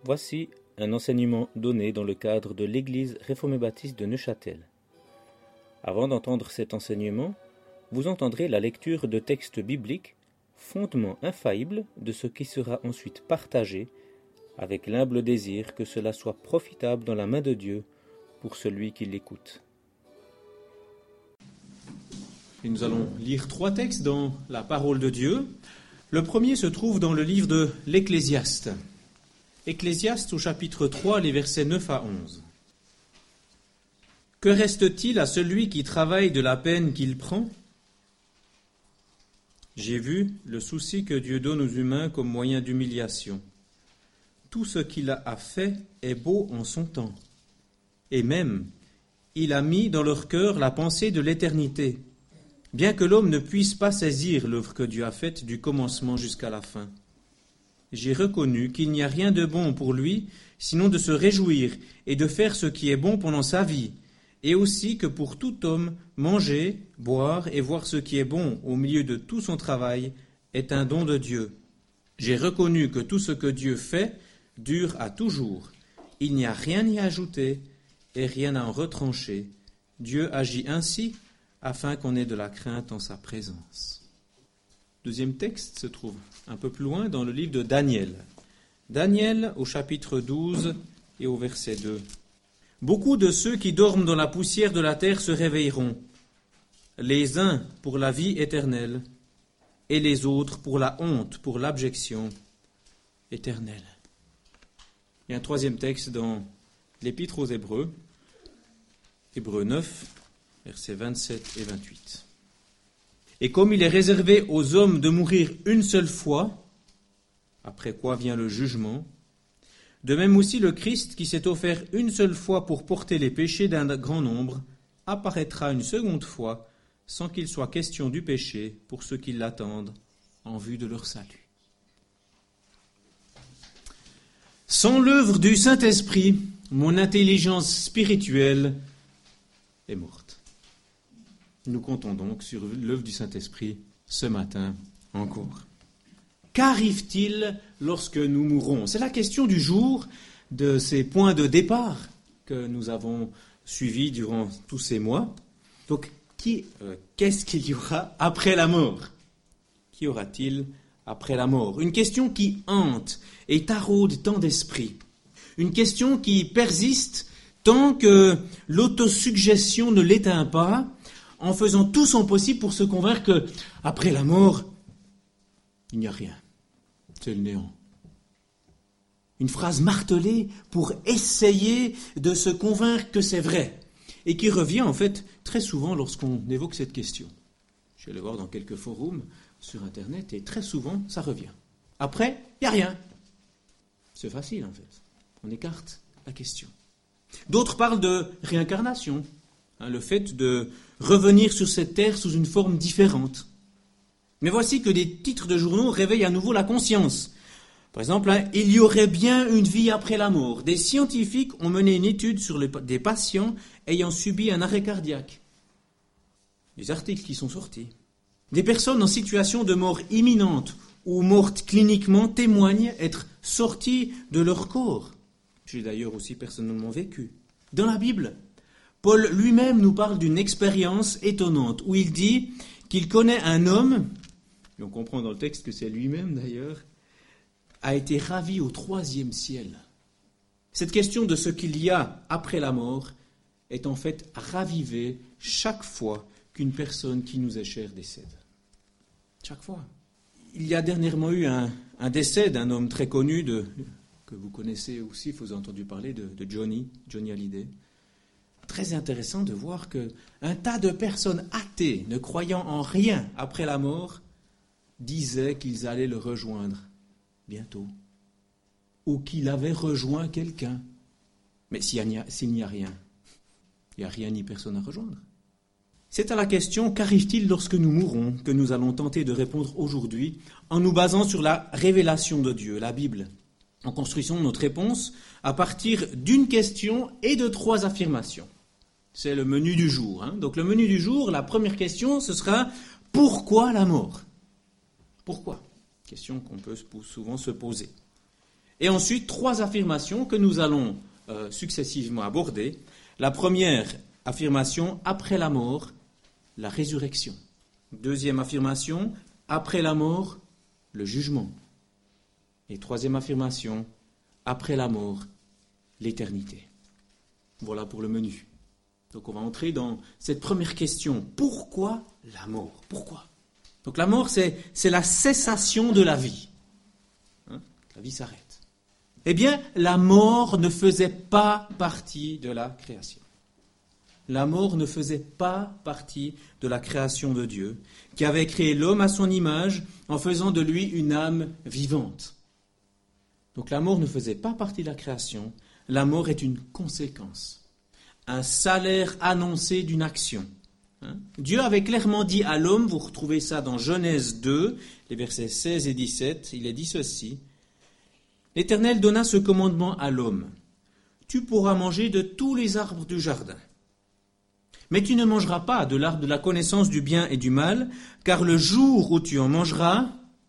Voici un enseignement donné dans le cadre de l'Église réformée baptiste de Neuchâtel. Avant d'entendre cet enseignement, vous entendrez la lecture de textes bibliques, fondement infaillible de ce qui sera ensuite partagé, avec l'humble désir que cela soit profitable dans la main de Dieu pour celui qui l'écoute. Et nous allons lire 3 textes dans la parole de Dieu. Le premier se trouve dans le livre de l'Ecclésiaste. Ecclésiaste au chapitre 3, les versets 9 à 11. Que reste-t-il à celui qui travaille de la peine qu'il prend ? J'ai vu le souci que Dieu donne aux humains comme moyen d'humiliation. Tout ce qu'il a fait est beau en son temps. Et même, il a mis dans leur cœur la pensée de l'éternité, bien que l'homme ne puisse pas saisir l'œuvre que Dieu a faite du commencement jusqu'à la fin. J'ai reconnu qu'il n'y a rien de bon pour lui, sinon de se réjouir et de faire ce qui est bon pendant sa vie, et aussi que pour tout homme, manger, boire et voir ce qui est bon au milieu de tout son travail est un don de Dieu. J'ai reconnu que tout ce que Dieu fait dure à toujours. Il n'y a rien à y ajouter et rien à en retrancher. Dieu agit ainsi afin qu'on ait de la crainte en sa présence. Deuxième texte se trouve un peu plus loin dans le livre de Daniel. Daniel au chapitre 12 et au verset 2. Beaucoup de ceux qui dorment dans la poussière de la terre se réveilleront, les uns pour la vie éternelle et les autres pour la honte, pour l'abjection éternelle. Il y a un troisième texte dans l'Épître aux Hébreux, Hébreux 9, versets 27 et 28. Et comme il est réservé aux hommes de mourir une seule fois, après quoi vient le jugement, de même aussi le Christ, qui s'est offert une seule fois pour porter les péchés d'un grand nombre, apparaîtra une seconde fois, sans qu'il soit question du péché pour ceux qui l'attendent, en vue de leur salut. Sans l'œuvre du Saint-Esprit, mon intelligence spirituelle est morte. Nous comptons donc sur l'œuvre du Saint-Esprit ce matin encore. Qu'arrive-t-il lorsque nous mourrons ? C'est la question du jour, de ces points de départ que nous avons suivis durant tous ces mois. Donc, qu'est-ce qu'il y aura après la mort ? Qu'y aura-t-il après la mort ? Une question qui hante et taraude tant d'esprits. Une question qui persiste tant que l'autosuggestion ne l'éteint pas, en faisant tout son possible pour se convaincre qu'après la mort, il n'y a rien. C'est le néant. Une phrase martelée pour essayer de se convaincre que c'est vrai, et qui revient en fait très souvent lorsqu'on évoque cette question. Je vais aller voir dans quelques forums sur Internet, et très souvent ça revient. Après, il n'y a rien. C'est facile en fait. On écarte la question. D'autres parlent de réincarnation, le fait de revenir sur cette terre sous une forme différente. Mais voici que des titres de journaux réveillent à nouveau la conscience. Par exemple, il y aurait bien une vie après la mort. Des scientifiques ont mené une étude sur des patients ayant subi un arrêt cardiaque. Des articles qui sont sortis. Des personnes en situation de mort imminente ou mortes cliniquement témoignent être sorties de leur corps. J'ai d'ailleurs aussi personnellement vécu. Dans la Bible, Paul lui-même nous parle d'une expérience étonnante où il dit qu'il connaît un homme, et on comprend dans le texte que c'est lui-même d'ailleurs, a été ravi au 3e ciel. Cette question de ce qu'il y a après la mort est en fait ravivée chaque fois qu'une personne qui nous est chère décède. Chaque fois. Il y a dernièrement eu un décès d'un homme très connu, que vous connaissez aussi, vous avez entendu parler de Johnny Hallyday. Très intéressant de voir qu'un tas de personnes athées, ne croyant en rien après la mort, disaient qu'ils allaient le rejoindre bientôt, ou qu'il avait rejoint quelqu'un. Mais s'il n'y a rien, il n'y a rien ni personne à rejoindre. C'est à la question « Qu'arrive-t-il lorsque nous mourrons ?» que nous allons tenter de répondre aujourd'hui en nous basant sur la révélation de Dieu, la Bible. En construisant notre réponse à partir d'une question et de 3 affirmations. C'est le menu du jour. Donc le menu du jour, la première question, ce sera « Pourquoi la mort ?» Pourquoi ? Question qu'on peut souvent se poser. Et ensuite, 3 affirmations que nous allons successivement aborder. La première affirmation, après la mort, la résurrection. Deuxième affirmation, après la mort, le jugement. Et troisième affirmation, après la mort, l'éternité. Voilà pour le menu. Donc on va entrer dans cette première question. Pourquoi la mort? Pourquoi? Donc la mort, c'est la cessation de la vie. La vie s'arrête. Eh bien, la mort ne faisait pas partie de la création. La mort ne faisait pas partie de la création de Dieu, qui avait créé l'homme à son image en faisant de lui une âme vivante. Donc la mort ne faisait pas partie de la création. La mort est une conséquence, un salaire annoncé d'une action. Dieu avait clairement dit à l'homme, vous retrouvez ça dans Genèse 2, les versets 16 et 17, il est dit ceci. L'Éternel donna ce commandement à l'homme. Tu pourras manger de tous les arbres du jardin. Mais tu ne mangeras pas de l'arbre de la connaissance du bien et du mal, car le jour où tu en mangeras,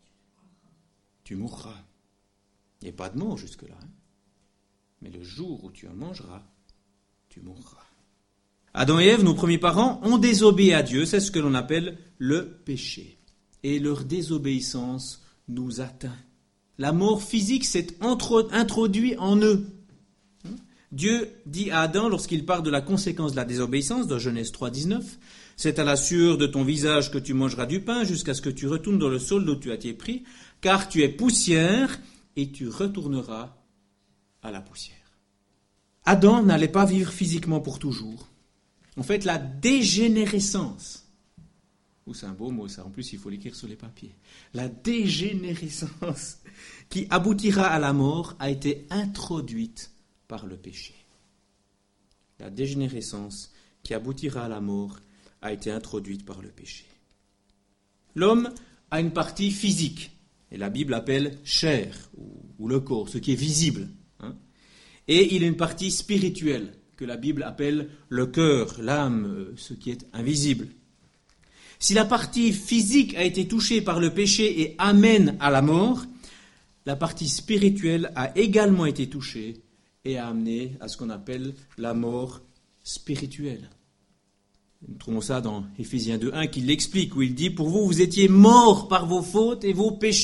tu mourras. Il n'y a pas de mort jusque-là. Mais le jour où tu en mangeras, tu mourras. Adam et Ève, nos premiers parents, ont désobéi à Dieu. C'est ce que l'on appelle le péché. Et leur désobéissance nous atteint. La mort physique s'est introduite en eux. Dieu dit à Adam, lorsqu'il parle de la conséquence de la désobéissance, dans Genèse 3, 19, « C'est à la sueur de ton visage que tu mangeras du pain, jusqu'à ce que tu retournes dans le sol d'où tu as été pris, car tu es poussière, et tu retourneras à la poussière. » Adam n'allait pas vivre physiquement pour toujours. En fait, la dégénérescence, c'est un beau mot ça, en plus il faut l'écrire sur les papiers, la dégénérescence qui aboutira à la mort a été introduite par le péché. La dégénérescence qui aboutira à la mort a été introduite par le péché. L'homme a une partie physique, et la Bible appelle chair, ou le corps, ce qui est visible. Et il a une partie spirituelle, que la Bible appelle le cœur, l'âme, ce qui est invisible. Si la partie physique a été touchée par le péché et amène à la mort, la partie spirituelle a également été touchée et a amené à ce qu'on appelle la mort spirituelle. Nous trouvons ça dans Éphésiens 2.1 qui l'explique, où il dit « Pour vous, vous étiez morts par vos fautes et vos péchés. »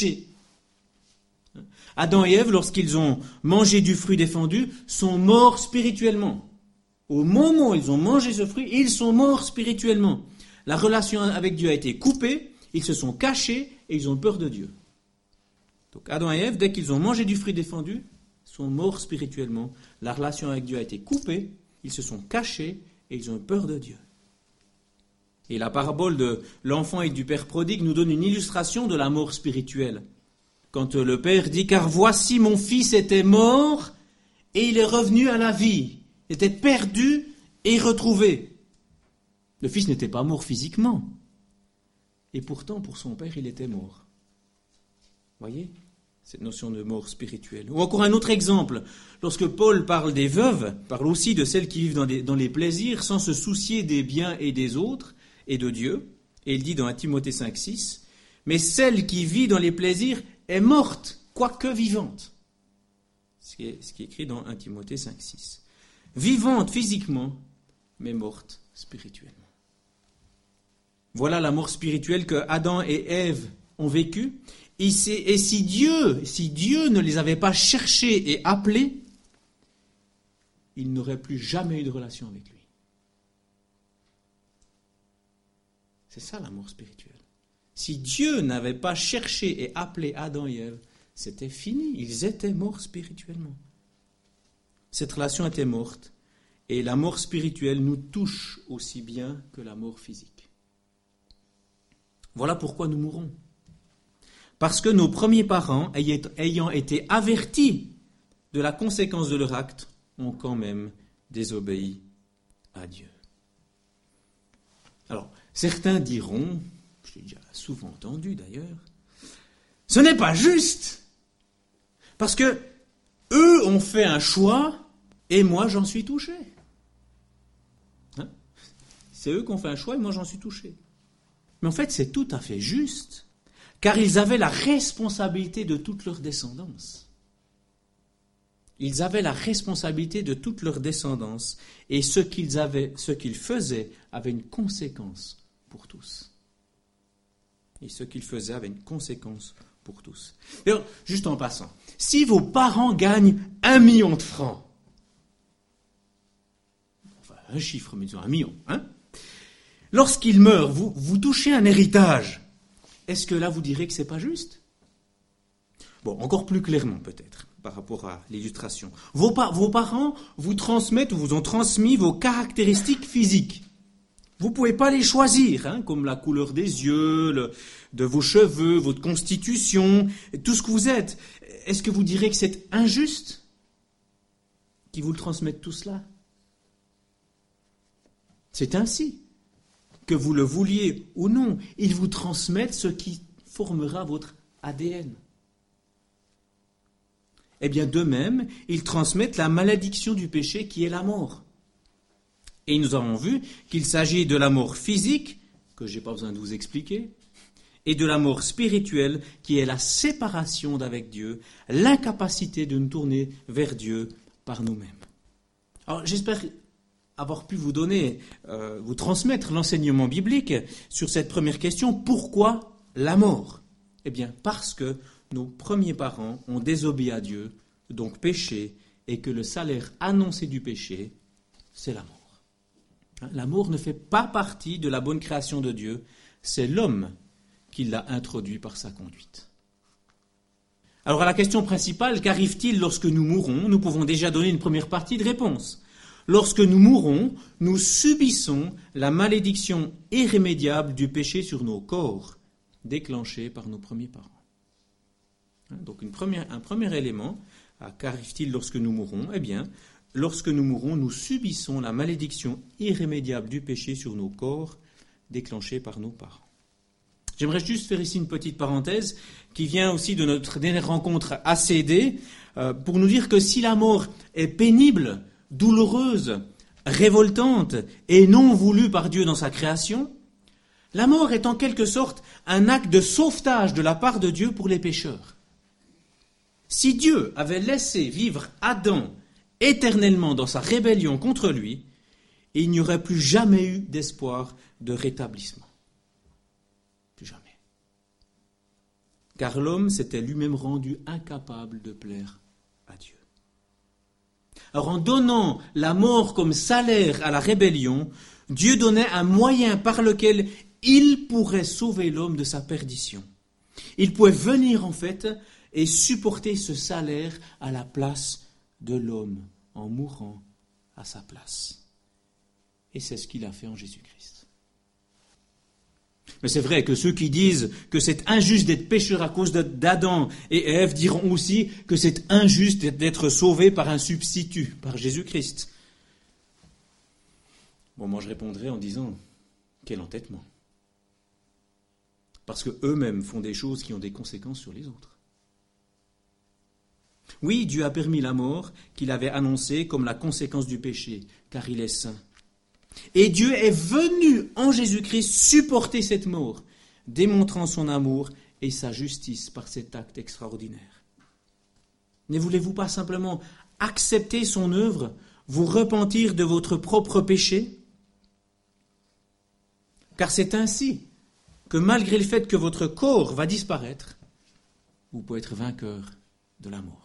Adam et Ève, lorsqu'ils ont mangé du fruit défendu, sont morts spirituellement. Au moment où ils ont mangé ce fruit, ils sont morts spirituellement. La relation avec Dieu a été coupée, ils se sont cachés et ils ont peur de Dieu. Donc Adam et Ève, dès qu'ils ont mangé du fruit défendu, sont morts spirituellement. La relation avec Dieu a été coupée, ils se sont cachés et ils ont peur de Dieu. Et la parabole de l'enfant et du père prodigue nous donne une illustration de la mort spirituelle. Quand le père dit « Car voici mon fils était mort et il est revenu à la vie. Il était perdu et retrouvé. » Le fils n'était pas mort physiquement. Et pourtant, pour son père, il était mort. Voyez cette notion de mort spirituelle. Ou encore un autre exemple. Lorsque Paul parle des veuves, parle aussi de celles qui vivent dans les plaisirs sans se soucier des biens et des autres et de Dieu. Et il dit dans 1 Timothée 5,6 « Mais celle qui vit dans les plaisirs est morte, quoique vivante. » Ce qui est écrit dans 1 Timothée 5,6. Vivante physiquement, mais morte spirituellement. Voilà la mort spirituelle que Adam et Ève ont vécue. Et si Dieu ne les avait pas cherchés et appelés, ils n'auraient plus jamais eu de relation avec lui. C'est ça la mort spirituelle. Si Dieu n'avait pas cherché et appelé Adam et Ève, c'était fini. Ils étaient morts spirituellement. Cette relation était morte. Et la mort spirituelle nous touche aussi bien que la mort physique. Voilà pourquoi nous mourons. Parce que nos premiers parents, ayant été avertis de la conséquence de leur acte, ont quand même désobéi à Dieu. Alors, certains diront, je l'ai déjà souvent entendu d'ailleurs, ce n'est pas juste, parce que eux ont fait un choix et moi j'en suis touché. C'est eux qui ont fait un choix et moi j'en suis touché. Mais en fait, c'est tout à fait juste, car ils avaient la responsabilité de toute leur descendance. Ils avaient la responsabilité de toute leur descendance et ce qu'ils faisaient avait une conséquence pour tous. Et ce qu'ils faisaient avait une conséquence pour tous. D'ailleurs, juste en passant, si vos parents gagnent 1 million de francs, enfin un chiffre, mais disons 1 million, lorsqu'ils meurent, vous touchez un héritage, est-ce que là vous direz que c'est pas juste? Bon, encore plus clairement peut-être, par rapport à l'illustration. Vos parents vous transmettent ou vous ont transmis vos caractéristiques physiques. Vous ne pouvez pas les choisir, comme la couleur des yeux, de vos cheveux, votre constitution, tout ce que vous êtes. Est-ce que vous direz que c'est injuste qu'ils vous le transmettent tout cela? C'est ainsi, que vous le vouliez ou non, ils vous transmettent ce qui formera votre ADN. Eh bien, d'eux-mêmes, ils transmettent la malédiction du péché qui est la mort. Et nous avons vu qu'il s'agit de la mort physique, que je n'ai pas besoin de vous expliquer, et de la mort spirituelle, qui est la séparation d'avec Dieu, l'incapacité de nous tourner vers Dieu par nous-mêmes. Alors, j'espère avoir pu vous transmettre l'enseignement biblique sur cette première question. Pourquoi la mort? Eh bien, parce que nos premiers parents ont désobéi à Dieu, donc péché, et que le salaire annoncé du péché, c'est la mort. La mort ne fait pas partie de la bonne création de Dieu, c'est l'homme qui l'a introduit par sa conduite. Alors à la question principale, qu'arrive-t-il lorsque nous mourons? Nous pouvons déjà donner une première partie de réponse. Lorsque nous mourons, nous subissons la malédiction irrémédiable du péché sur nos corps, déclenchée par nos premiers parents. Donc un premier élément, qu'arrive-t-il lorsque nous mourons? Eh bien, lorsque nous mourons, nous subissons la malédiction irrémédiable du péché sur nos corps, déclenchée par nos parents. J'aimerais juste faire ici une petite parenthèse qui vient aussi de notre dernière rencontre ACD, pour nous dire que si la mort est pénible, douloureuse, révoltante et non voulue par Dieu dans sa création, la mort est en quelque sorte un acte de sauvetage de la part de Dieu pour les pécheurs. Si Dieu avait laissé vivre Adam éternellement dans sa rébellion contre lui, il n'y aurait plus jamais eu d'espoir de rétablissement. Plus jamais. Car l'homme s'était lui-même rendu incapable de plaire à Dieu. Alors en donnant la mort comme salaire à la rébellion, Dieu donnait un moyen par lequel il pourrait sauver l'homme de sa perdition. Il pouvait venir en fait et supporter ce salaire à la place de l'homme, en mourant à sa place. Et c'est ce qu'il a fait en Jésus-Christ. Mais c'est vrai que ceux qui disent que c'est injuste d'être pécheur à cause d'Adam et Ève diront aussi que c'est injuste d'être sauvé par un substitut, par Jésus-Christ. Bon, moi je répondrai en disant, quel entêtement. Parce qu'eux-mêmes font des choses qui ont des conséquences sur les autres. Oui, Dieu a permis la mort qu'il avait annoncée comme la conséquence du péché, car il est saint. Et Dieu est venu en Jésus-Christ supporter cette mort, démontrant son amour et sa justice par cet acte extraordinaire. Ne voulez-vous pas simplement accepter son œuvre, vous repentir de votre propre péché? Car c'est ainsi que malgré le fait que votre corps va disparaître, vous pouvez être vainqueur de la mort.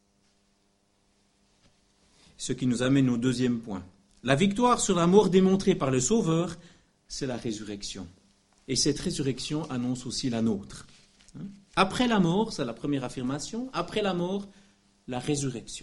Ce qui nous amène au deuxième point. La victoire sur la mort démontrée par le Sauveur, c'est la résurrection. Et cette résurrection annonce aussi la nôtre. Après la mort, c'est la première affirmation, après la mort, la résurrection.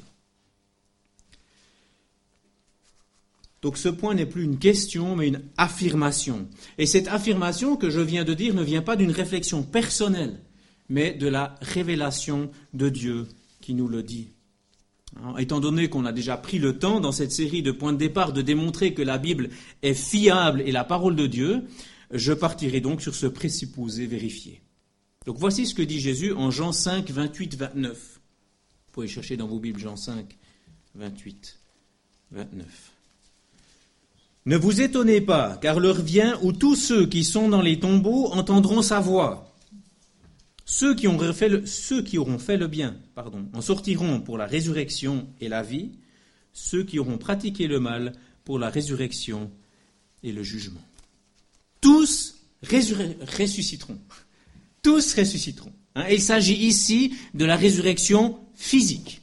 Donc ce point n'est plus une question, mais une affirmation. Et cette affirmation que je viens de dire ne vient pas d'une réflexion personnelle, mais de la révélation de Dieu qui nous le dit. Étant donné qu'on a déjà pris le temps dans cette série de points de départ de démontrer que la Bible est fiable et la parole de Dieu, je partirai donc sur ce présupposé vérifié. Donc voici ce que dit Jésus en Jean 5, 28, 29. Vous pouvez chercher dans vos Bibles Jean 5, 28, 29. Ne vous étonnez pas, car l'heure vient où tous ceux qui sont dans les tombeaux entendront sa voix. Ceux qui auront fait le bien, en sortiront pour la résurrection et la vie, ceux qui auront pratiqué le mal pour la résurrection et le jugement. Tous ressusciteront. Tous ressusciteront. Il s'agit ici de la résurrection physique.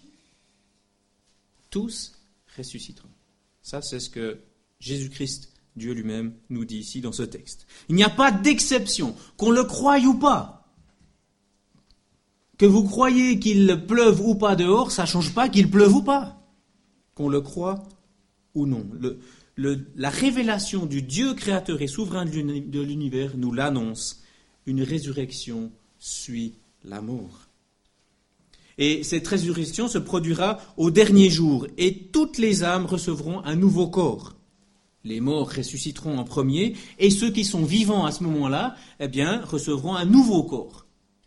Tous ressusciteront. Ça, c'est ce que Jésus-Christ, Dieu lui-même, nous dit ici dans ce texte. Il n'y a pas d'exception, qu'on le croie ou pas. Que vous croyez qu'il pleuve ou pas dehors, ça ne change pas qu'il pleuve ou pas. Qu'on le croie ou non. La révélation du Dieu créateur et souverain de l'univers nous l'annonce. Une résurrection suit la mort. Et cette résurrection se produira au dernier jour, et toutes les âmes recevront un nouveau corps. Les morts ressusciteront en premier, et ceux qui sont vivants à ce moment-là, recevront un nouveau corps.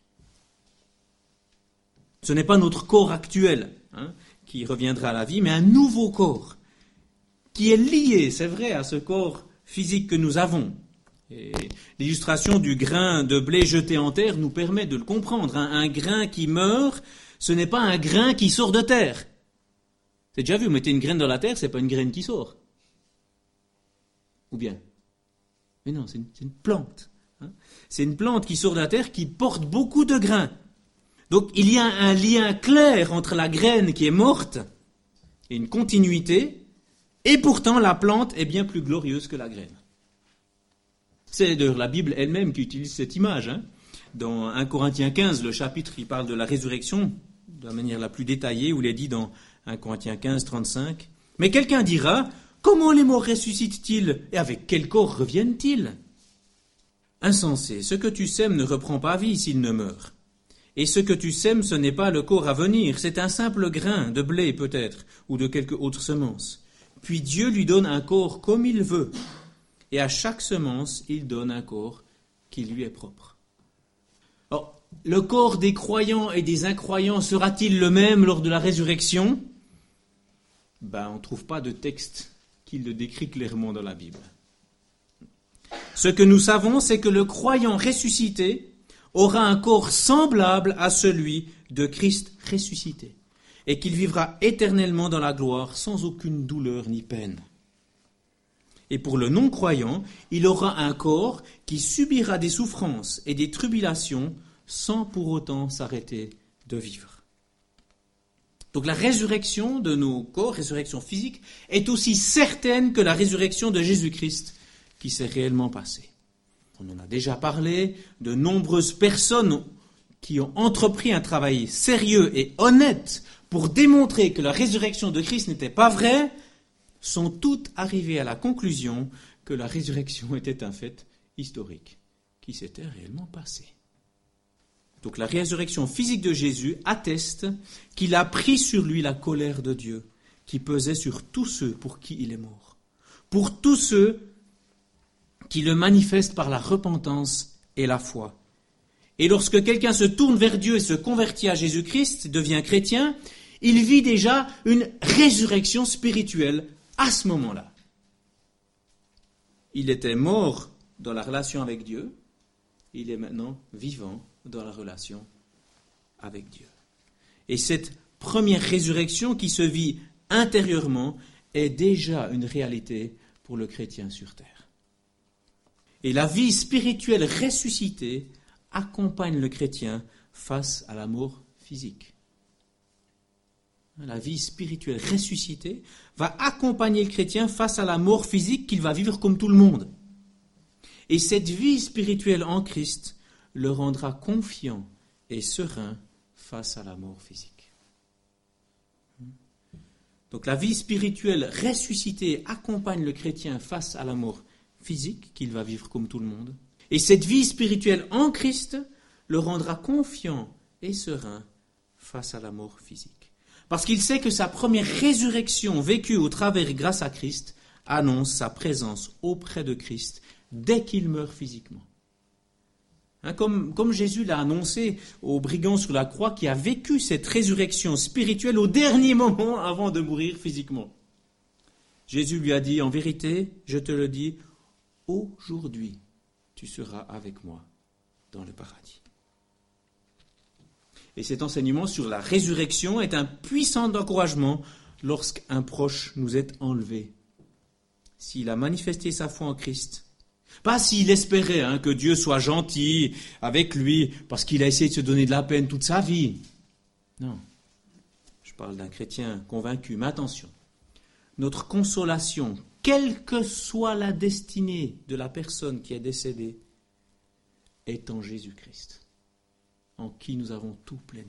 Ce n'est pas notre corps actuel qui reviendra à la vie, mais un nouveau corps qui est lié, c'est vrai, à ce corps physique que nous avons. Et l'illustration du grain de blé jeté en terre nous permet de le comprendre. Un grain qui meurt, ce n'est pas un grain qui sort de terre. Vous avez déjà vu, vous mettez une graine dans la terre, ce n'est pas une graine qui sort. Ou bien? Mais non, c'est une plante. C'est une plante qui sort de la terre qui porte beaucoup de grains. Donc il y a un lien clair entre la graine qui est morte et une continuité, et pourtant la plante est bien plus glorieuse que la graine. C'est d'ailleurs la Bible elle-même qui utilise cette image. Dans 1 Corinthiens 15, le chapitre, il parle de la résurrection de la manière la plus détaillée, où il est dit dans 1 Corinthiens 15, 35, « Mais quelqu'un dira, comment les morts ressuscitent-ils et avec quel corps reviennent-ils ? Insensé, ce que tu sèmes ne reprend pas vie s'il ne meurt. Et ce que tu sèmes, ce n'est pas le corps à venir, c'est un simple grain de blé peut-être, ou de quelque autre semence. Puis Dieu lui donne un corps comme il veut, et à chaque semence, il donne un corps qui lui est propre. » Alors, le corps des croyants et des incroyants sera-t-il le même lors de la résurrection ? On ne trouve pas de texte qui le décrit clairement dans la Bible. Ce que nous savons, c'est que le croyant ressuscité aura un corps semblable à celui de Christ ressuscité, et qu'il vivra éternellement dans la gloire sans aucune douleur ni peine. Et pour le non-croyant, il aura un corps qui subira des souffrances et des tribulations sans pour autant s'arrêter de vivre. Donc la résurrection de nos corps, résurrection physique, est aussi certaine que la résurrection de Jésus-Christ qui s'est réellement passée. On en a déjà parlé, de nombreuses personnes qui ont entrepris un travail sérieux et honnête pour démontrer que la résurrection de Christ n'était pas vraie, sont toutes arrivées à la conclusion que la résurrection était un fait historique qui s'était réellement passé. Donc la résurrection physique de Jésus atteste qu'il a pris sur lui la colère de Dieu qui pesait sur tous ceux pour qui il est mort, pour tous ceux qui le manifestent par la repentance et la foi. Et lorsque quelqu'un se tourne vers Dieu et se convertit à Jésus-Christ, devient chrétien, il vit déjà une résurrection spirituelle à ce moment-là. Il était mort dans la relation avec Dieu, il est maintenant vivant dans la relation avec Dieu. Et cette première résurrection qui se vit intérieurement est déjà une réalité pour le chrétien sur terre. Et la vie spirituelle ressuscitée accompagne le chrétien face à la mort physique. La vie spirituelle ressuscitée va accompagner le chrétien face à la mort physique qu'il va vivre comme tout le monde. Et cette vie spirituelle en Christ le rendra confiant et serein face à la mort physique. Donc la vie spirituelle ressuscitée accompagne le chrétien face à la mort physique qu'il va vivre comme tout le monde. Et cette vie spirituelle en Christ le rendra confiant et serein face à la mort physique. Parce qu'il sait que sa première résurrection vécue au travers grâce à Christ annonce sa présence auprès de Christ dès qu'il meurt physiquement. Comme Jésus l'a annoncé au brigand sur la croix qui a vécu cette résurrection spirituelle au dernier moment avant de mourir physiquement. Jésus lui a dit, en vérité, je te le dis, aujourd'hui tu seras avec moi dans le paradis. Et cet enseignement sur la résurrection est un puissant encouragement lorsqu'un proche nous est enlevé. S'il a manifesté sa foi en Christ, pas s'il espérait que Dieu soit gentil avec lui parce qu'il a essayé de se donner de la peine toute sa vie. Non, je parle d'un chrétien convaincu, mais attention, notre consolation, quelle que soit la destinée de la personne qui est décédée, est en Jésus-Christ, en qui nous avons tout pleinement.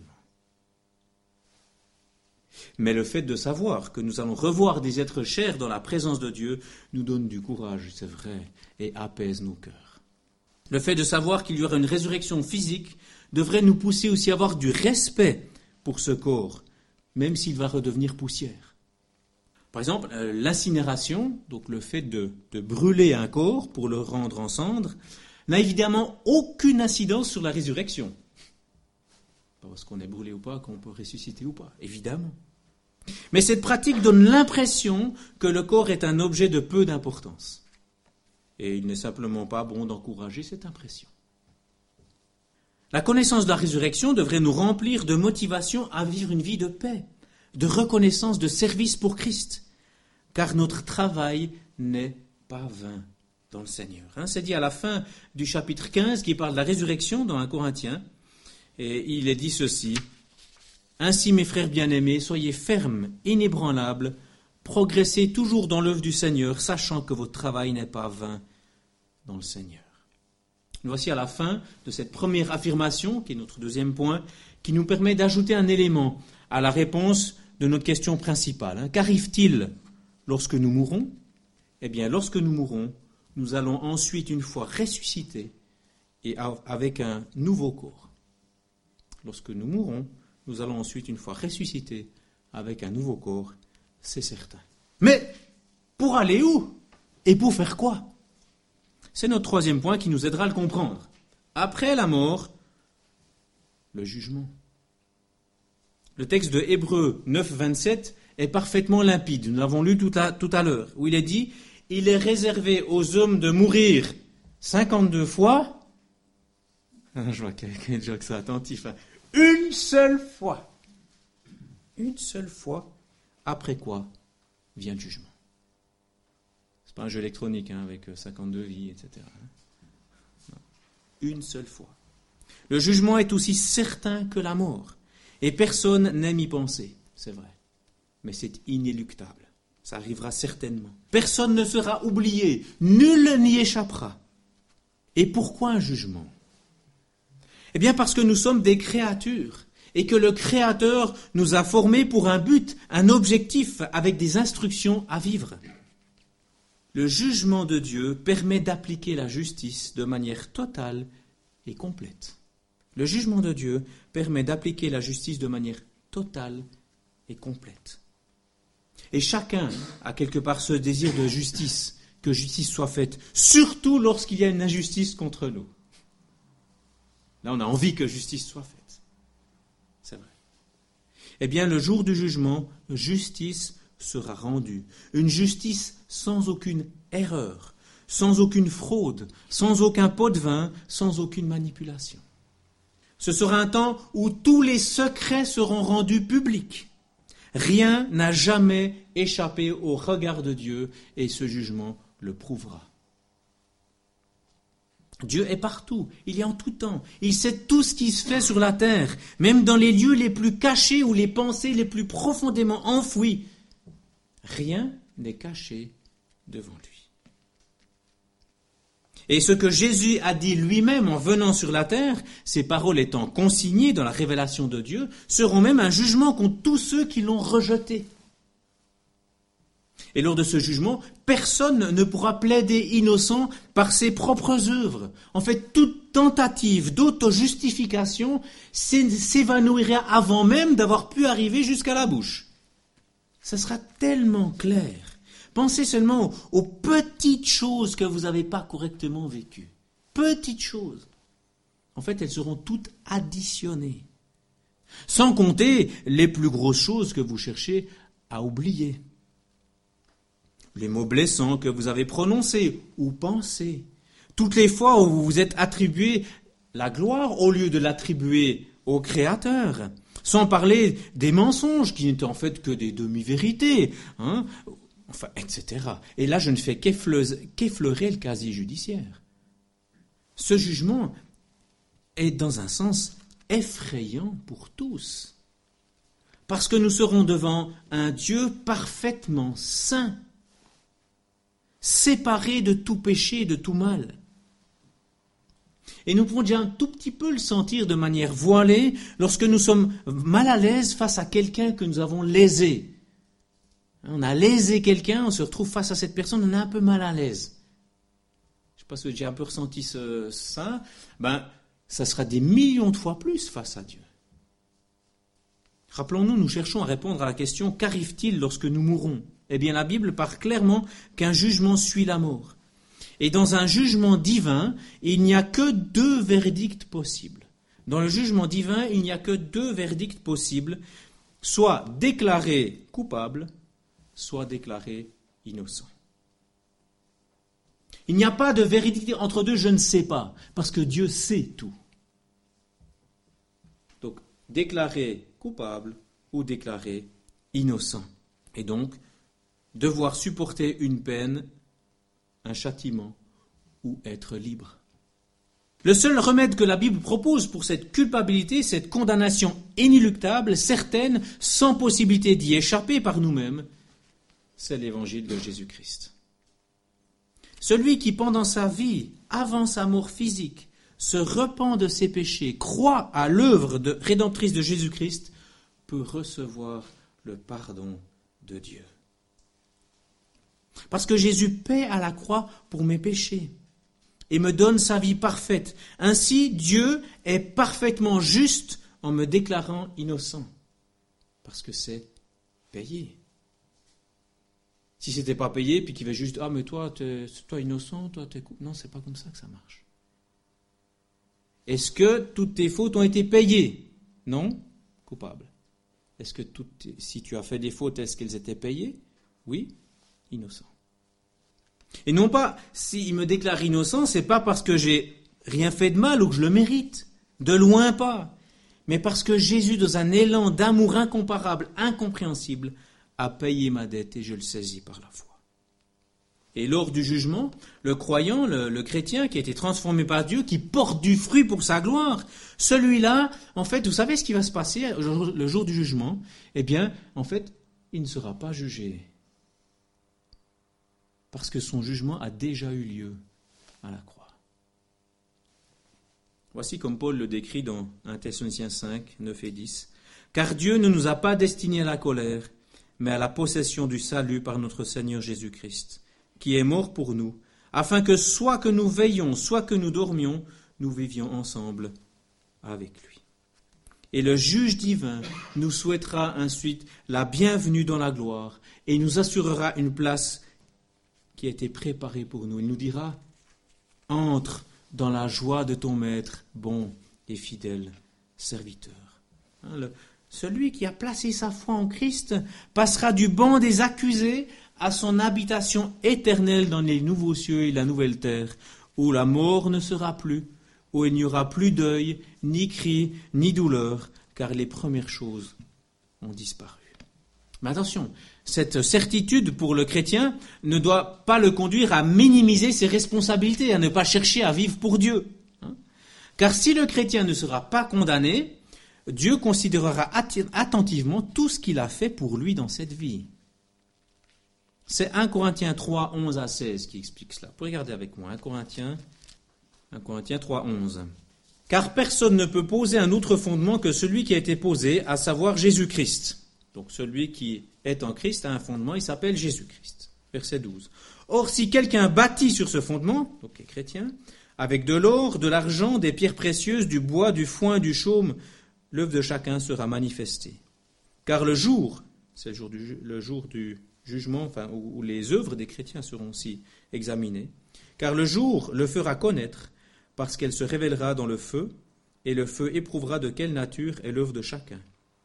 Mais le fait de savoir que nous allons revoir des êtres chers dans la présence de Dieu nous donne du courage, c'est vrai, et apaise nos cœurs. Le fait de savoir qu'il y aura une résurrection physique devrait nous pousser aussi à avoir du respect pour ce corps, même s'il va redevenir poussière. Par exemple, l'incinération, donc le fait de brûler un corps pour le rendre en cendres, n'a évidemment aucune incidence sur la résurrection. Pas parce qu'on est brûlé ou pas qu'on peut ressusciter ou pas, évidemment. Mais cette pratique donne l'impression que le corps est un objet de peu d'importance. Et il n'est simplement pas bon d'encourager cette impression. La connaissance de la résurrection devrait nous remplir de motivation à vivre une vie de paix, de reconnaissance, de service pour Christ, car notre travail n'est pas vain dans le Seigneur. C'est dit à la fin du chapitre 15 qui parle de la résurrection dans 1 Corinthiens, et il est dit ceci: « Ainsi, mes frères bien-aimés, soyez fermes, inébranlables, progressez toujours dans l'œuvre du Seigneur, sachant que votre travail n'est pas vain dans le Seigneur. » Nous voici à la fin de cette première affirmation, qui est notre deuxième point, qui nous permet d'ajouter un élément à la réponse de notre question principale. Qu'arrive-t-il lorsque nous mourrons ? Eh bien, lorsque nous mourrons, nous allons ensuite, une fois ressuscités, et avec un nouveau corps. Lorsque nous mourrons, nous allons ensuite, une fois ressuscités, avec un nouveau corps, c'est certain. Mais pour aller où ? Et pour faire quoi ? C'est notre troisième point qui nous aidera à le comprendre. Après la mort, le jugement. Le texte de Hébreux 9, 27 est parfaitement limpide. Nous l'avons lu tout à l'heure, où il est dit « Il est réservé aux hommes de mourir 52 fois. » Je vois quelqu'un déjà que c'est attentif. Une seule fois. Une seule fois. Après quoi vient le jugement. C'est pas un jeu électronique avec 52 vies, etc. Non. Une seule fois. Le jugement est aussi certain que la mort. Et personne n'aime y penser, c'est vrai. Mais c'est inéluctable. Ça arrivera certainement. Personne ne sera oublié. Nul n'y échappera. Et pourquoi un jugement ? Eh bien parce que nous sommes des créatures et que le Créateur nous a formés pour un but, un objectif, avec des instructions à vivre. Le jugement de Dieu permet d'appliquer la justice de manière totale et complète. Le jugement de Dieu permet d'appliquer la justice de manière totale et complète. Et chacun a quelque part ce désir de justice, que justice soit faite, surtout lorsqu'il y a une injustice contre nous. Là, on a envie que justice soit faite. C'est vrai. Eh bien, le jour du jugement, justice sera rendue. Une justice sans aucune erreur, sans aucune fraude, sans aucun pot de vin, sans aucune manipulation. Ce sera un temps où tous les secrets seront rendus publics. Rien n'a jamais échappé au regard de Dieu et ce jugement le prouvera. Dieu est partout, il est en tout temps, il sait tout ce qui se fait sur la terre, même dans les lieux les plus cachés ou les pensées les plus profondément enfouies. Rien n'est caché devant lui. Et ce que Jésus a dit lui-même en venant sur la terre, ces paroles étant consignées dans la révélation de Dieu, seront même un jugement contre tous ceux qui l'ont rejeté. Et lors de ce jugement, personne ne pourra plaider innocent par ses propres œuvres. En fait, toute tentative d'auto-justification s'évanouira avant même d'avoir pu arriver jusqu'à la bouche. Ça sera tellement clair. Pensez seulement aux petites choses que vous n'avez pas correctement vécues. Petites choses. En fait, elles seront toutes additionnées. Sans compter les plus grosses choses que vous cherchez à oublier. Les mots blessants que vous avez prononcés ou pensés. Toutes les fois où vous vous êtes attribué la gloire au lieu de l'attribuer au Créateur, sans parler des mensonges qui n'étaient en fait que des demi-vérités, enfin, etc. Et là, je ne fais qu'effleurer le casier judiciaire. Ce jugement est dans un sens effrayant pour tous, parce que nous serons devant un Dieu parfaitement saint, séparé de tout péché et de tout mal. Et nous pouvons déjà un tout petit peu le sentir de manière voilée lorsque nous sommes mal à l'aise face à quelqu'un que nous avons lésé. On a lésé quelqu'un, on se retrouve face à cette personne, on est un peu mal à l'aise. Je ne sais pas si j'ai un peu ressenti ça. Ça sera des millions de fois plus face à Dieu. Rappelons-nous, nous cherchons à répondre à la question « Qu'arrive-t-il lorsque nous mourrons ?» Eh bien, la Bible parle clairement qu'un jugement suit la mort. Et dans un jugement divin, il n'y a que 2 verdicts possibles. Dans le jugement divin, il n'y a que 2 verdicts possibles, soit déclaré coupable, soit déclaré innocent. Il n'y a pas de verdict entre deux, je ne sais pas, parce que Dieu sait tout. Donc, déclaré coupable ou déclaré innocent. Et donc, devoir supporter une peine, un châtiment ou être libre. Le seul remède que la Bible propose pour cette culpabilité, cette condamnation inéluctable, certaine, sans possibilité d'y échapper par nous-mêmes, c'est l'évangile de Jésus-Christ. Celui qui, pendant sa vie, avant sa mort physique, se repent de ses péchés, croit à l'œuvre rédemptrice de Jésus-Christ, peut recevoir le pardon de Dieu. Parce que Jésus paie à la croix pour mes péchés et me donne sa vie parfaite. Ainsi, Dieu est parfaitement juste en me déclarant innocent. Parce que c'est payé. Si ce n'était pas payé, puis qu'il va juste « Ah, mais toi innocent, toi, t'es coupable. » Non, c'est pas comme ça que ça marche. Est-ce que toutes tes fautes ont été payées? Non? Coupable. Est-ce que si tu as fait des fautes, est-ce qu'elles étaient payées? Oui? Innocent. Et non pas, s'il me déclare innocent, c'est pas parce que j'ai rien fait de mal ou que je le mérite. De loin pas. Mais parce que Jésus, dans un élan d'amour incomparable, incompréhensible, a payé ma dette et je le saisis par la foi. Et lors du jugement, le croyant, le chrétien qui a été transformé par Dieu, qui porte du fruit pour sa gloire, celui-là, en fait, vous savez ce qui va se passer le jour du jugement? Eh bien, en fait, il ne sera pas jugé. Parce que son jugement a déjà eu lieu à la croix. Voici comme Paul le décrit dans 1 Thessaloniciens 5, 9 et 10. « Car Dieu ne nous a pas destinés à la colère, mais à la possession du salut par notre Seigneur Jésus-Christ, qui est mort pour nous, afin que soit que nous veillions, soit que nous dormions, nous vivions ensemble avec lui. Et le juge divin nous souhaitera ensuite la bienvenue dans la gloire et nous assurera une place qui a été préparée pour nous. Il nous dira « Entre dans la joie de ton maître, bon et fidèle serviteur. » Celui qui a placé sa foi en Christ passera du banc des accusés à son habitation éternelle dans les nouveaux cieux et la nouvelle terre, où la mort ne sera plus, où il n'y aura plus deuil, ni cri, ni douleur, car les premières choses ont disparu. Mais attention, cette certitude pour le chrétien ne doit pas le conduire à minimiser ses responsabilités, à ne pas chercher à vivre pour Dieu. Car si le chrétien ne sera pas condamné, Dieu considérera attentivement tout ce qu'il a fait pour lui dans cette vie. C'est 1 Corinthiens 3, 11 à 16 qui explique cela. Vous pouvez regarder avec moi, 1 Corinthiens 3, 11. « Car personne ne peut poser un autre fondement que celui qui a été posé, à savoir Jésus-Christ. » Donc celui qui est en Christ a un fondement, il s'appelle Jésus-Christ. Verset 12. « Or, si quelqu'un bâtit sur ce fondement, donc les chrétiens, avec de l'or, de l'argent, des pierres précieuses, du bois, du foin, du chaume, l'œuvre de chacun sera manifestée. Car le jour, c'est le jour du jugement, enfin, où les œuvres des chrétiens seront aussi examinées, car le jour le fera connaître, parce qu'elle se révélera dans le feu, et le feu éprouvera de quelle nature est l'œuvre de chacun.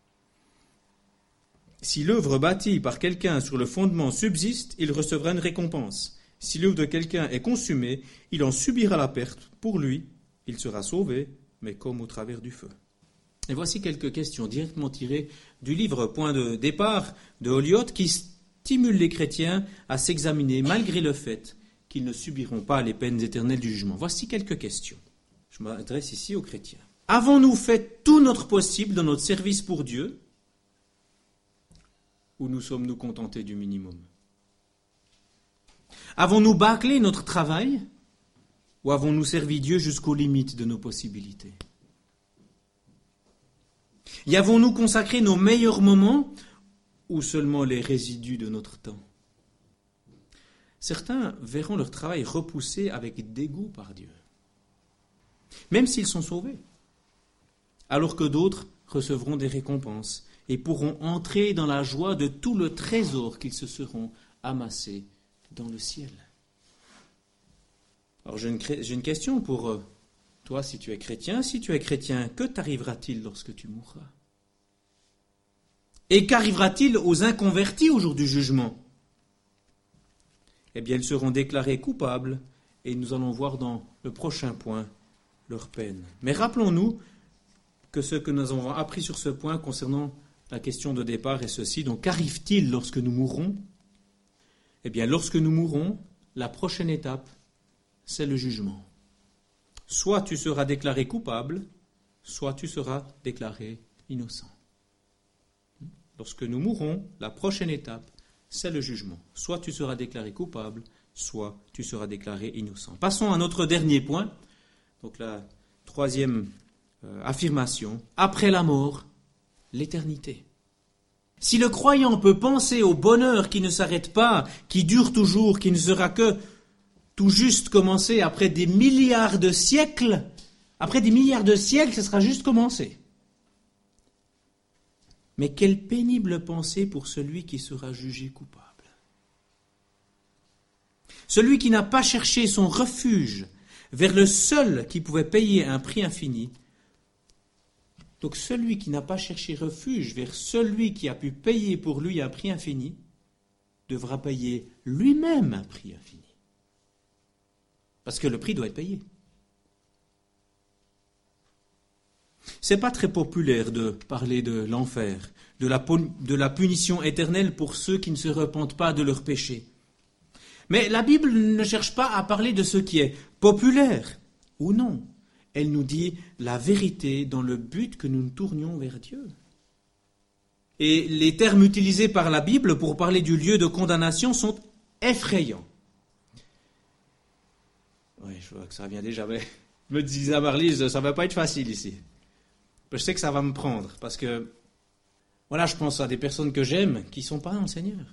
Si l'œuvre bâtie par quelqu'un sur le fondement subsiste, il recevra une récompense. Si l'œuvre de quelqu'un est consumée, il en subira la perte. Pour lui, il sera sauvé, mais comme au travers du feu. » Et voici quelques questions directement tirées du livre Point de départ de Holyote qui stimule les chrétiens à s'examiner malgré le fait qu'ils ne subiront pas les peines éternelles du jugement. Voici quelques questions. Je m'adresse ici aux chrétiens. Avons-nous fait tout notre possible dans notre service pour Dieu ou nous sommes-nous contentés du minimum? Avons-nous bâclé notre travail ou avons-nous servi Dieu jusqu'aux limites de nos possibilités? Y avons-nous consacré nos meilleurs moments ou seulement les résidus de notre temps? Certains verront leur travail repoussé avec dégoût par Dieu, même s'ils sont sauvés, alors que d'autres recevront des récompenses et pourront entrer dans la joie de tout le trésor qu'ils se seront amassés dans le ciel. Alors j'ai une question pour toi si tu es chrétien. Si tu es chrétien, que t'arrivera-t-il lorsque tu mourras? Et qu'arrivera-t-il aux inconvertis au jour du jugement? Eh bien, ils seront déclarés coupables et nous allons voir dans le prochain point leur peine. Mais rappelons-nous que ce que nous avons appris sur ce point concernant la question de départ est ceci. Donc, qu'arrive-t-il lorsque nous mourrons? Eh bien, lorsque nous mourrons, la prochaine étape, c'est le jugement. Soit tu seras déclaré coupable, soit tu seras déclaré innocent. Lorsque nous mourrons, la prochaine étape, c'est le jugement. Soit tu seras déclaré coupable, soit tu seras déclaré innocent. Passons à notre dernier point, donc la troisième affirmation. Après la mort, l'éternité. Si le croyant peut penser au bonheur qui ne s'arrête pas, qui dure toujours, qui ne sera que tout juste commencé après des milliards de siècles, ce sera juste commencé. Mais quelle pénible pensée pour celui qui sera jugé coupable. Celui qui n'a pas cherché son refuge vers le seul qui pouvait payer un prix infini. Donc celui qui n'a pas cherché refuge vers celui qui a pu payer pour lui un prix infini, devra payer lui-même un prix infini. Parce que le prix doit être payé. C'est pas très populaire de parler de l'enfer, de la punition éternelle pour ceux qui ne se repentent pas de leurs péchés. Mais la Bible ne cherche pas à parler de ce qui est populaire ou non. Elle nous dit la vérité dans le but que nous nous tournions vers Dieu. Et les termes utilisés par la Bible pour parler du lieu de condamnation sont effrayants. Oui, je vois que ça vient déjà, mais me disait Marlise, ça ne va pas être facile ici. Je sais que ça va me prendre, parce que, voilà, je pense à des personnes que j'aime qui ne sont pas dans le Seigneur.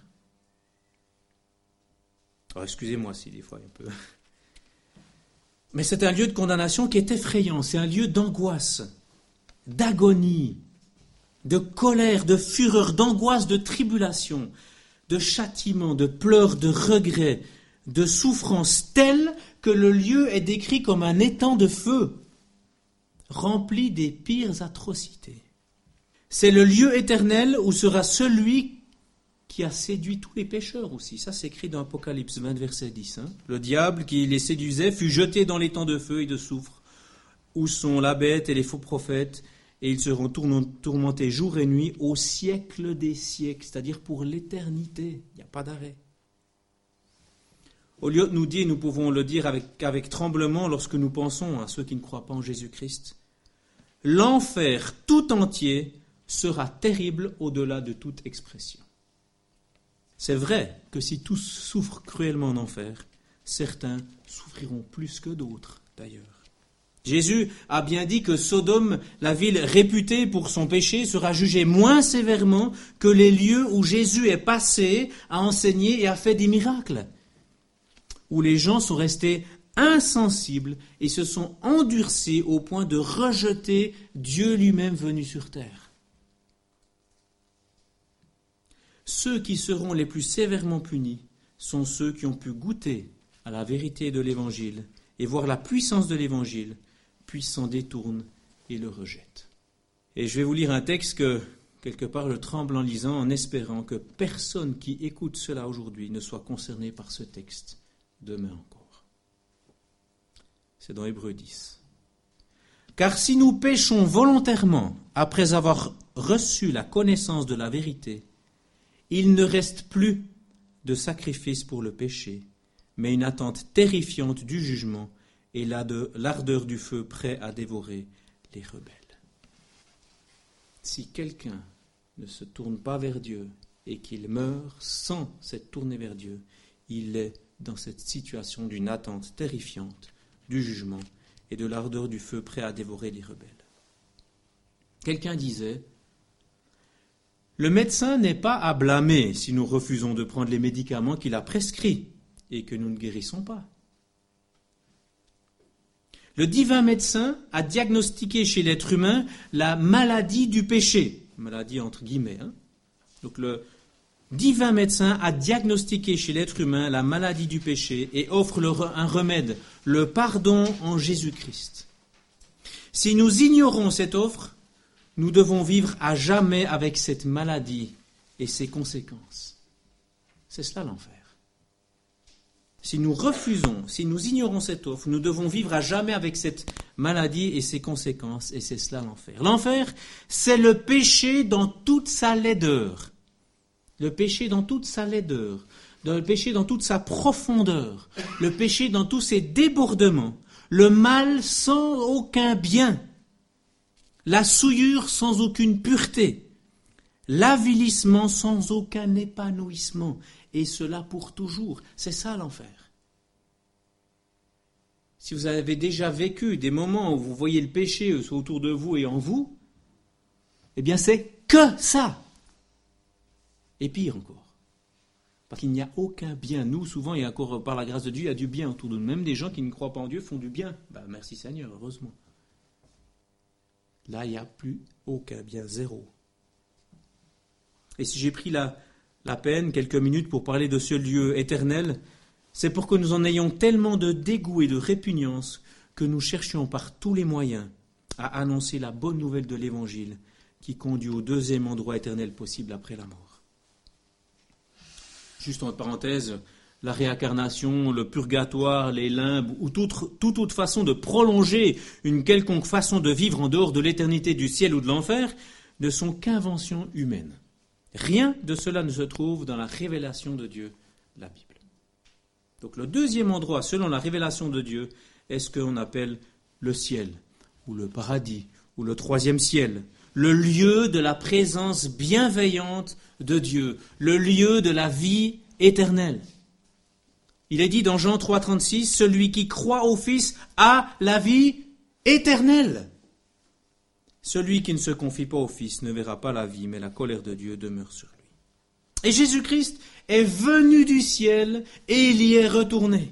Oh, excusez-moi si des fois un peu. Mais c'est un lieu de condamnation qui est effrayant, c'est un lieu d'angoisse, d'agonie, de colère, de fureur, d'angoisse, de tribulation, de châtiment, de pleurs, de regrets, de souffrance telle que le lieu est décrit comme un étang de feu, rempli des pires atrocités. C'est le lieu éternel où sera celui qui a séduit tous les pécheurs aussi. Ça, c'est écrit dans Apocalypse 20, verset 10. Le diable qui les séduisait fut jeté dans l'étang de feu et de soufre, où sont la bête et les faux prophètes, et ils seront tourmentés jour et nuit au siècle des siècles, c'est-à-dire pour l'éternité. Il n'y a pas d'arrêt. Holyote nous dit, et nous pouvons le dire avec tremblement lorsque nous pensons à ceux qui ne croient pas en Jésus-Christ, l'enfer tout entier sera terrible au-delà de toute expression. C'est vrai que si tous souffrent cruellement en enfer, certains souffriront plus que d'autres d'ailleurs. Jésus a bien dit que Sodome, la ville réputée pour son péché, sera jugée moins sévèrement que les lieux où Jésus est passé, a enseigné et a fait des miracles, où les gens sont restés insensibles et se sont endurcis au point de rejeter Dieu lui-même venu sur terre. Ceux qui seront les plus sévèrement punis sont ceux qui ont pu goûter à la vérité de l'Évangile et voir la puissance de l'Évangile, puis s'en détournent et le rejettent. Et je vais vous lire un texte que, quelque part, je tremble en lisant, en espérant que personne qui écoute cela aujourd'hui ne soit concerné par ce texte demain encore. C'est dans Hébreux 10. Car si nous péchons volontairement après avoir reçu la connaissance de la vérité, il ne reste plus de sacrifice pour le péché, mais une attente terrifiante du jugement et l'ardeur du feu prêt à dévorer les rebelles. Si quelqu'un ne se tourne pas vers Dieu et qu'il meurt sans s'être tourné vers Dieu, il est dans cette situation d'une attente terrifiante du jugement et de l'ardeur du feu prêt à dévorer les rebelles. Quelqu'un disait, le médecin n'est pas à blâmer si nous refusons de prendre les médicaments qu'il a prescrits et que nous ne guérissons pas. Le divin médecin a diagnostiqué chez l'être humain la maladie du péché, maladie entre guillemets. Donc le divin médecin a diagnostiqué chez l'être humain la maladie du péché et offre un remède, le pardon en Jésus-Christ. Si nous ignorons cette offre, nous devons vivre à jamais avec cette maladie et ses conséquences. C'est cela l'enfer. Si nous refusons, si nous ignorons cette offre, nous devons vivre à jamais avec cette maladie et ses conséquences, et c'est cela l'enfer. L'enfer, c'est le péché dans toute sa laideur. Le péché dans toute sa laideur, le péché dans toute sa profondeur, le péché dans tous ses débordements, le mal sans aucun bien, la souillure sans aucune pureté, l'avilissement sans aucun épanouissement, et cela pour toujours. C'est ça l'enfer. Si vous avez déjà vécu des moments où vous voyez le péché autour de vous et en vous, eh bien c'est que ça. Et pire encore. Parce qu'il n'y a aucun bien. Nous, souvent, et encore par la grâce de Dieu, il y a du bien autour de nous. Même des gens qui ne croient pas en Dieu font du bien. Merci Seigneur, heureusement. Là, il n'y a plus aucun bien, zéro. Et si j'ai pris la peine, quelques minutes, pour parler de ce lieu éternel, c'est pour que nous en ayons tellement de dégoût et de répugnance que nous cherchions par tous les moyens à annoncer la bonne nouvelle de l'Évangile qui conduit au deuxième endroit éternel possible après la mort. Juste entre parenthèses, la réincarnation, le purgatoire, les limbes ou toute autre façon de prolonger une quelconque façon de vivre en dehors de l'éternité du ciel ou de l'enfer ne sont qu'inventions humaines. Rien de cela ne se trouve dans la révélation de Dieu, la Bible. Donc le deuxième endroit, selon la révélation de Dieu, est ce qu'on appelle le ciel, ou le paradis, ou le troisième ciel, le lieu de la présence bienveillante de Dieu, le lieu de la vie éternelle. Il est dit dans Jean 3,36, celui qui croit au Fils a la vie éternelle. Celui qui ne se confie pas au Fils ne verra pas la vie, mais la colère de Dieu demeure sur lui. Et Jésus-Christ est venu du ciel et il y est retourné.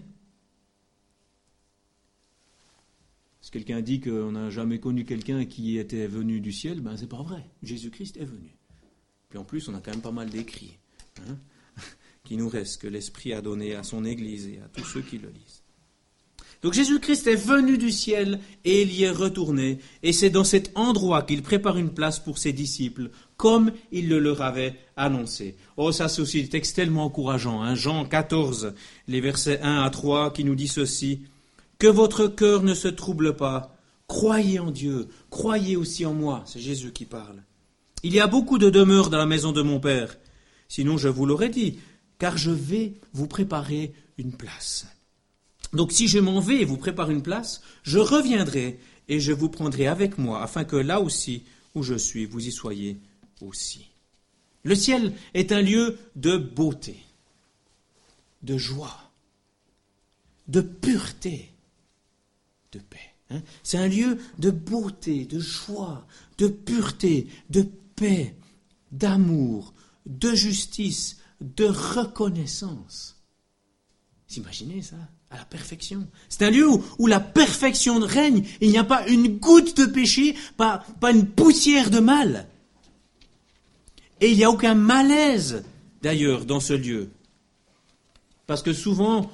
Si quelqu'un dit qu'on n'a jamais connu quelqu'un qui était venu du ciel, c'est pas vrai. Jésus-Christ est venu. Puis en plus, on a quand même pas mal d'écrits qui nous restent, que l'Esprit a donné à son Église et à tous ceux qui le lisent. Donc Jésus-Christ est venu du ciel et il y est retourné. Et c'est dans cet endroit qu'il prépare une place pour ses disciples, comme il le leur avait annoncé. Oh, ça c'est aussi un texte tellement encourageant. Jean 14, les versets 1 à 3, qui nous dit ceci. « Que votre cœur ne se trouble pas. Croyez en Dieu. Croyez aussi en moi. » C'est Jésus qui parle. « Il y a beaucoup de demeures dans la maison de mon Père. Sinon je vous l'aurais dit, car je vais vous préparer une place. » Donc si je m'en vais et vous prépare une place, je reviendrai et je vous prendrai avec moi, afin que là aussi où je suis, vous y soyez aussi. Le ciel est un lieu de beauté, de joie, de pureté, de paix. C'est un lieu de beauté, de joie, de pureté, de paix, d'amour, de justice, de reconnaissance. Vous imaginez ça ? À la perfection. C'est un lieu où la perfection règne. Il n'y a pas une goutte de péché, pas une poussière de mal. Et il n'y a aucun malaise, d'ailleurs, dans ce lieu. Parce que souvent,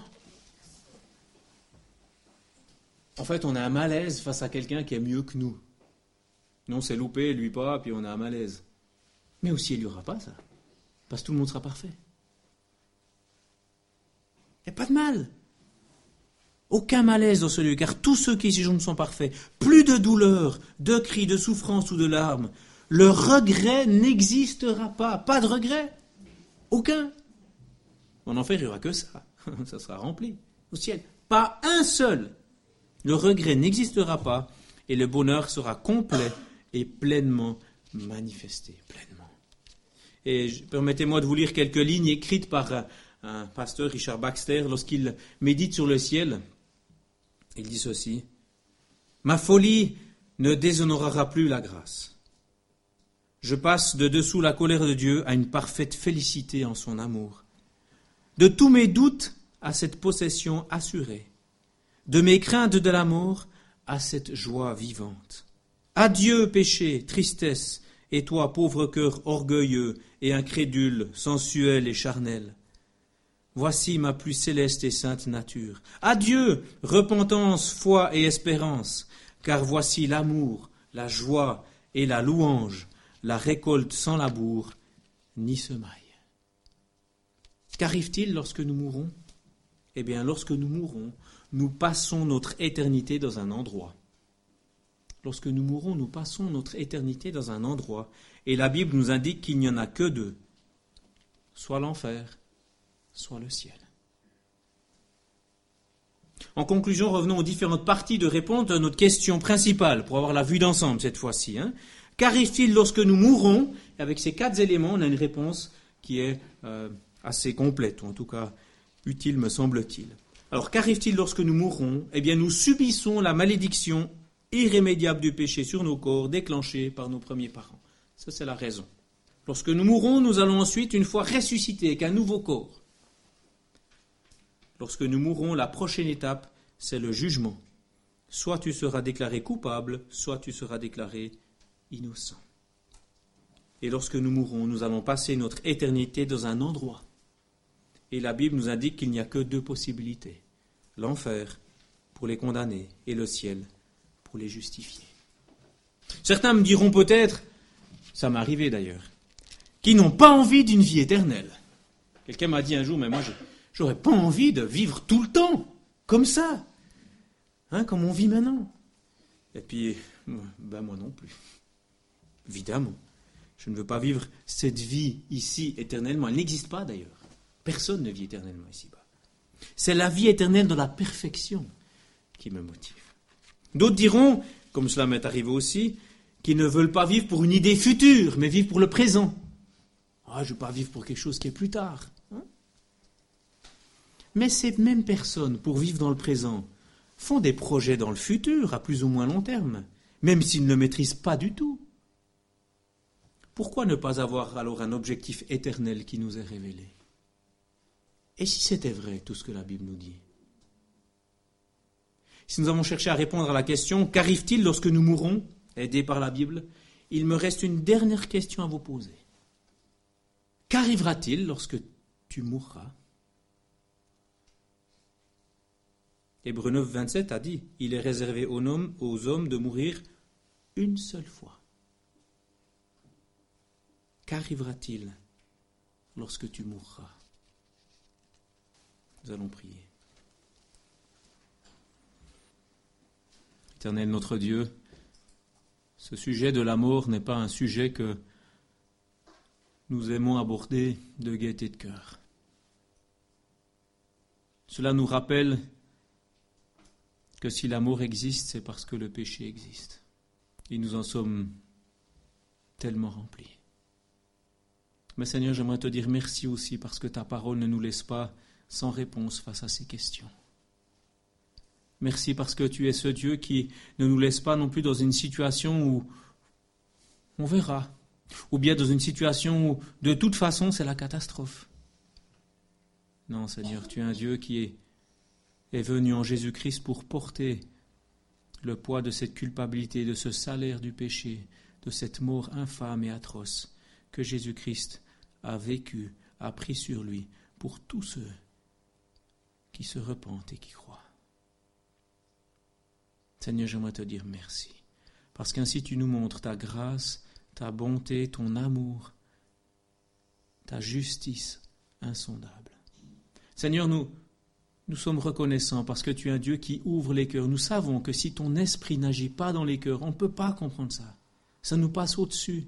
en fait, on a un malaise face à quelqu'un qui est mieux que nous. Nous, on s'est loupé, lui pas, puis on a un malaise. Mais aussi, il n'y aura pas ça. Parce que tout le monde sera parfait. Il n'y a pas de mal. Aucun malaise dans ce lieu, car tous ceux qui y séjournent sont parfaits. Plus de douleur, de cris, de souffrance ou de larmes. Le regret n'existera pas. Pas de regret. Aucun. En enfer, il n'y aura que ça. Ça sera rempli au ciel. Pas un seul. Le regret n'existera pas et le bonheur sera complet et pleinement manifesté. Pleinement. Et permettez-moi de vous lire quelques lignes écrites par un pasteur, Richard Baxter, lorsqu'il médite sur le ciel. Il dit ceci: « Ma folie ne déshonorera plus la grâce. Je passe de dessous la colère de Dieu à une parfaite félicité en son amour. De tous mes doutes à cette possession assurée. De mes craintes de la mort à cette joie vivante. Adieu péché, tristesse, et toi pauvre cœur orgueilleux et incrédule, sensuel et charnel. Voici ma plus céleste et sainte nature. Adieu, repentance, foi et espérance, car voici l'amour, la joie et la louange, la récolte sans labour, ni semaille. » Qu'arrive-t-il lorsque nous mourons ? Eh bien, lorsque nous mourons, nous passons notre éternité dans un endroit. Lorsque nous mourons, nous passons notre éternité dans un endroit. Et la Bible nous indique qu'il n'y en a que deux, soit l'enfer, soit le ciel. En conclusion, revenons aux différentes parties de réponse à notre question principale, pour avoir la vue d'ensemble cette fois-ci. Qu'arrive-t-il lorsque nous mourons ? Avec ces 4 éléments, on a une réponse qui est assez complète, ou en tout cas utile, me semble-t-il. Alors, qu'arrive-t-il lorsque nous mourrons ? Eh bien, nous subissons la malédiction irrémédiable du péché sur nos corps, déclenchée par nos premiers parents. Ça, c'est la raison. Lorsque nous mourrons, nous allons ensuite, une fois ressuscités, avec un nouveau corps. Lorsque nous mourrons, la prochaine étape, c'est le jugement. Soit tu seras déclaré coupable, soit tu seras déclaré innocent. Et lorsque nous mourrons, nous allons passer notre éternité dans un endroit. Et la Bible nous indique qu'il n'y a que 2 possibilités. L'enfer pour les condamnés et le ciel pour les justifiés. Certains me diront peut-être, ça m'est arrivé d'ailleurs, qui n'ont pas envie d'une vie éternelle. Quelqu'un m'a dit un jour, mais moi j'aurais pas envie de vivre tout le temps, comme ça, comme on vit maintenant. Et puis, moi non plus. Évidemment, je ne veux pas vivre cette vie ici éternellement. Elle n'existe pas d'ailleurs. Personne ne vit éternellement ici-bas. C'est la vie éternelle dans la perfection qui me motive. D'autres diront, comme cela m'est arrivé aussi, qu'ils ne veulent pas vivre pour une idée future, mais vivre pour le présent. Je ne veux pas vivre pour quelque chose qui est plus tard. Mais ces mêmes personnes, pour vivre dans le présent, font des projets dans le futur, à plus ou moins long terme, même s'ils ne le maîtrisent pas du tout. Pourquoi ne pas avoir alors un objectif éternel qui nous est révélé ? Et si c'était vrai, tout ce que la Bible nous dit ? Si nous avons cherché à répondre à la question « Qu'arrive-t-il lorsque nous mourons ?» aidés par la Bible, il me reste une dernière question à vous poser. Qu'arrivera-t-il lorsque tu mourras ? Hébreux 9, 27 a dit « Il est réservé aux hommes de mourir une seule fois. » Qu'arrivera-t-il lorsque tu mourras ? Nous allons prier. Éternel notre Dieu, ce sujet de la mort n'est pas un sujet que nous aimons aborder de gaieté de cœur. Cela nous rappelle que si la mort existe, c'est parce que le péché existe. Et nous en sommes tellement remplis. Mais Seigneur, j'aimerais te dire merci aussi parce que ta parole ne nous laisse pas sans réponse face à ces questions. Merci parce que tu es ce Dieu qui ne nous laisse pas non plus dans une situation où on verra, ou bien dans une situation où de toute façon c'est la catastrophe. Non Seigneur, tu es un Dieu qui est venu en Jésus-Christ pour porter le poids de cette culpabilité, de ce salaire du péché, de cette mort infâme et atroce que Jésus-Christ a vécu, a pris sur lui pour tous ceux qui se repentent et qui croient. Seigneur, j'aimerais te dire merci, parce qu'ainsi tu nous montres ta grâce, ta bonté, ton amour, ta justice insondable. Seigneur, nous Nous sommes reconnaissants parce que tu es un Dieu qui ouvre les cœurs. Nous savons que si ton esprit n'agit pas dans les cœurs, on ne peut pas comprendre ça. Ça nous passe au-dessus.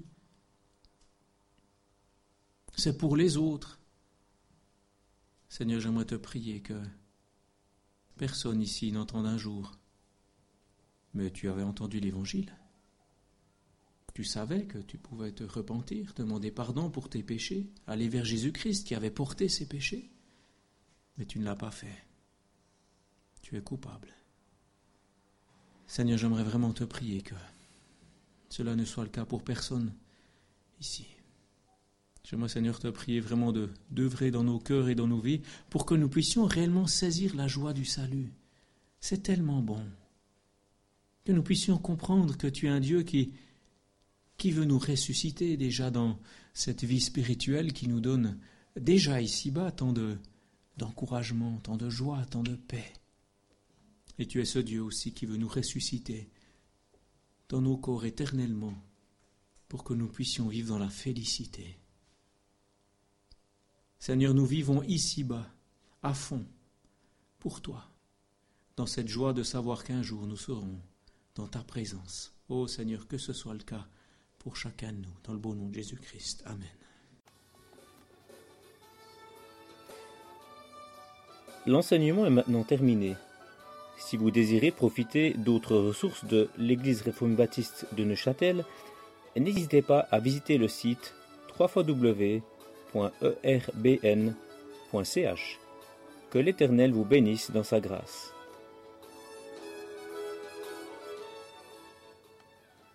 C'est pour les autres. Seigneur, j'aimerais te prier que personne ici n'entende un jour. Mais tu avais entendu l'Évangile. Tu savais que tu pouvais te repentir, demander pardon pour tes péchés, aller vers Jésus-Christ qui avait porté ses péchés. Mais tu ne l'as pas fait. Tu es coupable. Seigneur, j'aimerais vraiment te prier que cela ne soit le cas pour personne ici. J'aimerais, Seigneur, te prier vraiment d'œuvrer dans nos cœurs et dans nos vies pour que nous puissions réellement saisir la joie du salut. C'est tellement bon. Que nous puissions comprendre que tu es un Dieu qui veut nous ressusciter déjà dans cette vie spirituelle qui nous donne déjà ici-bas tant d'encouragement, tant de joie, tant de paix. Et tu es ce Dieu aussi qui veut nous ressusciter dans nos corps éternellement pour que nous puissions vivre dans la félicité. Seigneur, nous vivons ici-bas, à fond, pour toi, dans cette joie de savoir qu'un jour nous serons dans ta présence. Ô Seigneur, que ce soit le cas pour chacun de nous, dans le beau nom de Jésus-Christ. Amen. L'enseignement est maintenant terminé. Si vous désirez profiter d'autres ressources de l'Église réformée baptiste de Neuchâtel, n'hésitez pas à visiter le site www.erbn.ch. Que l'Éternel vous bénisse dans sa grâce.